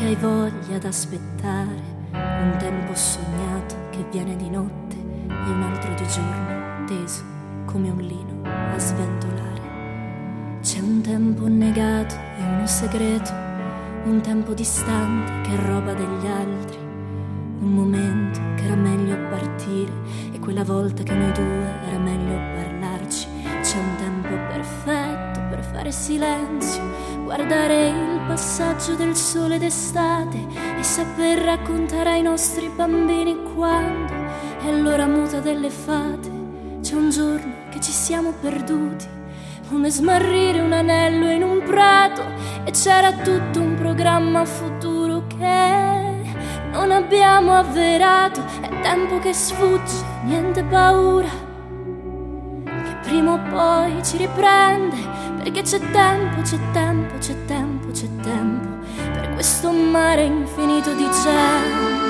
avrai voglia d'aspettare un tempo sognato che viene di notte e un altro di giorno teso come un lino a sventolare. C'è un tempo negato e uno segreto, un tempo distante che è roba degli altri, un momento che era meglio partire e quella volta che noi due era meglio parlarci. C'è un tempo perfetto per fare silenzio, guardare il passaggio del sole d'estate e saper raccontare ai nostri bambini quando è l'ora muta delle fate. C'è un giorno che ci siamo perduti, come smarrire un anello in un prato, e c'era tutto un programma futuro che non abbiamo avverato. È tempo che sfugge, niente paura, che prima o poi ci riprende, perché c'è tempo, c'è tempo, c'è tempo, c'è tempo per questo mare infinito di gente.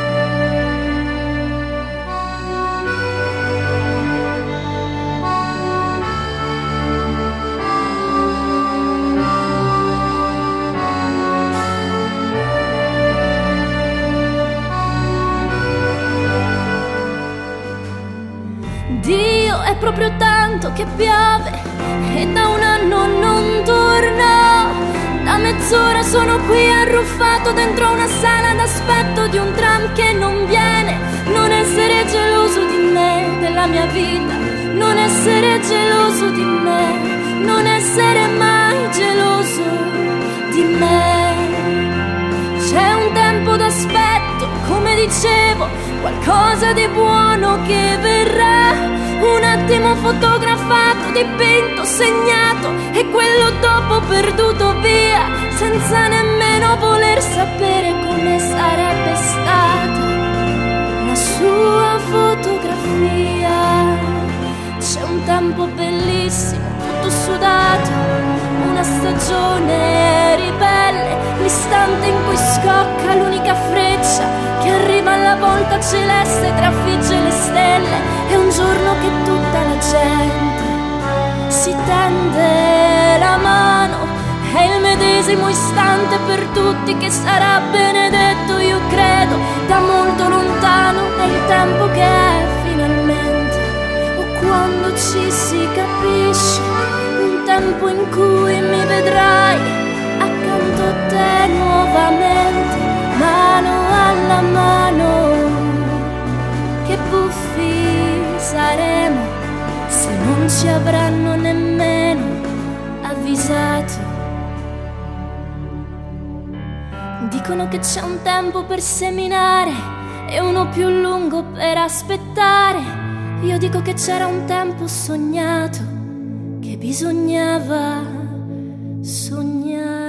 Dio è proprio tanto che piove e da un anno non torna. Da mezz'ora sono qui arruffato dentro una sala d'aspetto di un tram che non viene. Non essere geloso di me, della mia vita, non essere geloso di me, non essere mai geloso di me. C'è un tempo d'aspetto, come dicevo, qualcosa di buono che verrà. Un attimo fotografato, dipinto, segnato, e quello dopo perduto via, senza nemmeno voler sapere come sarebbe stata la sua fotografia. C'è un tempo bellissimo, tutto sudato, una stagione ribelle, l'istante in cui scocca l'unica freccia che arriva alla volta celeste, trafigge le stelle. È un giorno che tutta la gente si tende la mano, è il medesimo istante per tutti che sarà benedetto, io credo, da molto lontano. È il tempo che è finalmente, o quando ci si capisce, un tempo in cui mi vedrai accanto a te nuovamente, mano alla mano. Che buffi saremo se non ci avranno nemmeno avvisato. Dicono che c'è un tempo per seminare e uno più lungo per aspettare. Io dico che c'era un tempo sognato che bisognava sognare.